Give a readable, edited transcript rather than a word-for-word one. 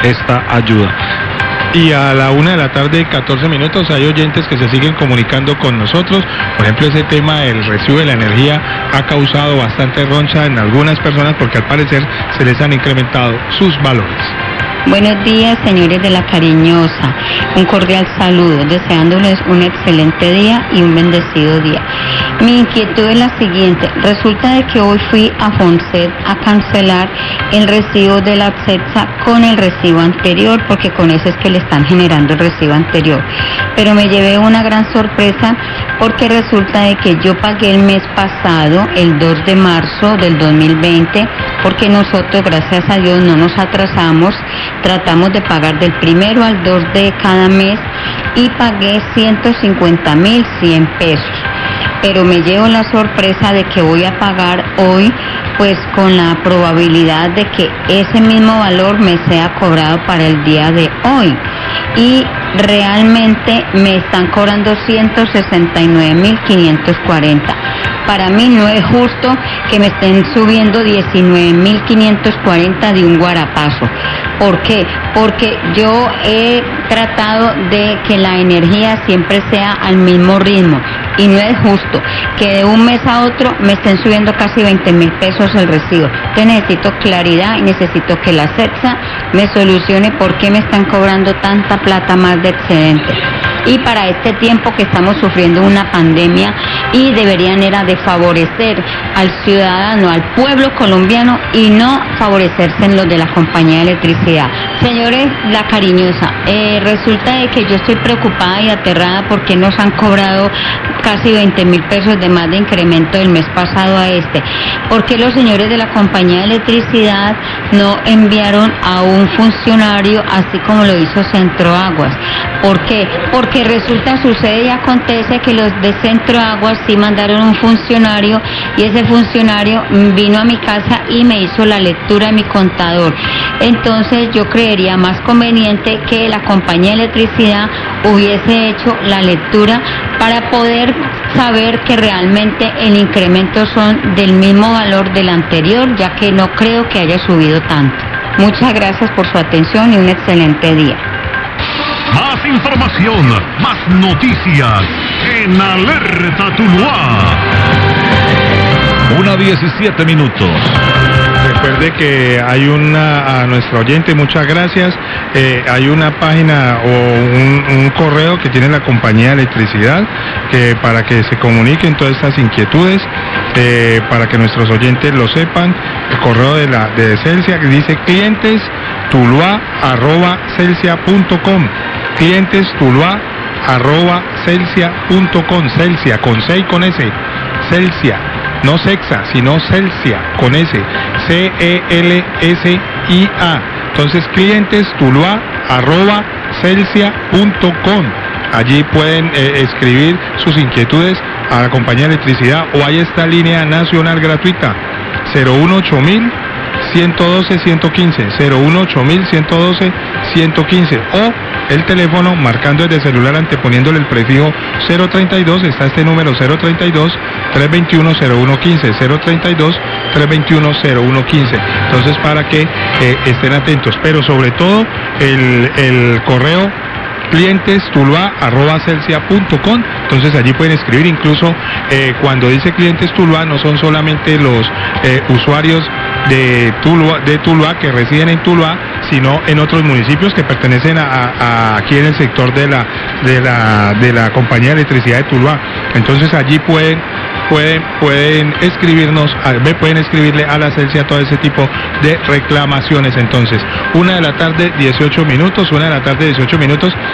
esta ayuda. Y a la 1:14 p.m. hay oyentes que se siguen comunicando con nosotros. Por ejemplo, ese tema del recibo de la energía ha causado bastante roncha en algunas personas porque al parecer se les han incrementado sus valores. Buenos días, señores de La Cariñosa. Un cordial saludo, deseándoles un excelente día y un bendecido día. Mi inquietud es la siguiente. Resulta de que hoy fui a Fonset a cancelar el recibo de la CETSA con el recibo anterior, porque con ese es que le están generando el recibo anterior. Pero me llevé una gran sorpresa porque resulta de que yo pagué el mes pasado, el 2 de marzo del 2020, porque nosotros, gracias a Dios, no nos atrasamos. Tratamos de pagar del 1 al 2 de cada mes y pagué 150.100 pesos. Pero me llevo la sorpresa de que voy a pagar hoy, pues con la probabilidad de que ese mismo valor me sea cobrado para el día de hoy. Y realmente me están cobrando 169.540. Para mí no es justo que me estén subiendo 19.540 de un guarapazo. ¿Por qué? Porque yo he tratado de que la energía siempre sea al mismo ritmo y no es justo que de un mes a otro me estén subiendo casi 20.000 pesos el recibo. Yo necesito claridad y necesito que la CETSA me solucione por qué me están cobrando tanta plata más de excedente. Y para este tiempo que estamos sufriendo una pandemia y deberían era de favorecer al ciudadano, al pueblo colombiano y no favorecerse en los de la compañía de electricidad. Señores, La Cariñosa, resulta de que yo estoy preocupada y aterrada porque nos han cobrado casi 20.000 pesos de más de incremento del mes pasado a este. ¿Por qué los señores de la compañía de electricidad no enviaron a un funcionario así como lo hizo Centroaguas? ¿Por qué? Porque resulta, sucede y acontece que los de Centroaguas sí mandaron un funcionario y ese funcionario vino a mi casa y me hizo la lectura de mi contador. Entonces yo creería más conveniente que la compañía de electricidad hubiese hecho la lectura para poder saber que realmente el incremento son del mismo valor del anterior, ya que no creo que haya subido tanto. Muchas gracias por su atención y un excelente día. Más información, más noticias en Alerta Tuluá. 1:17 p.m. Recuerde que hay a nuestro oyente, muchas gracias, hay una página o un correo que tiene la compañía de electricidad para que se comuniquen todas estas inquietudes, para que nuestros oyentes lo sepan. El correo de Celsia que dice clientestuluá@celsia.com, clientestuluá@celsia.com, Celsia con C y con S, Celsia. No Sexa, sino Celsia, con S, CELSIA. Entonces, clientestuluá@celsia.com. Allí pueden escribir sus inquietudes a la compañía de electricidad o hay esta línea nacional gratuita, 018.112.115, 018.112.115, o el teléfono marcando desde celular anteponiéndole el prefijo 032, está este número 032-321-0115, 032-321-0115. Entonces, para que estén atentos, pero sobre todo el correo clientestuluá@celsia.com. Entonces allí pueden escribir, incluso cuando dice clientes Tuluá no son solamente los usuarios de Tuluá que residen en Tuluá, sino en otros municipios que pertenecen aquí en el sector de la compañía de electricidad de Tuluá. Entonces allí pueden escribirnos, pueden escribirle a la Celsia todo ese tipo de reclamaciones. Entonces, 1:18 p.m,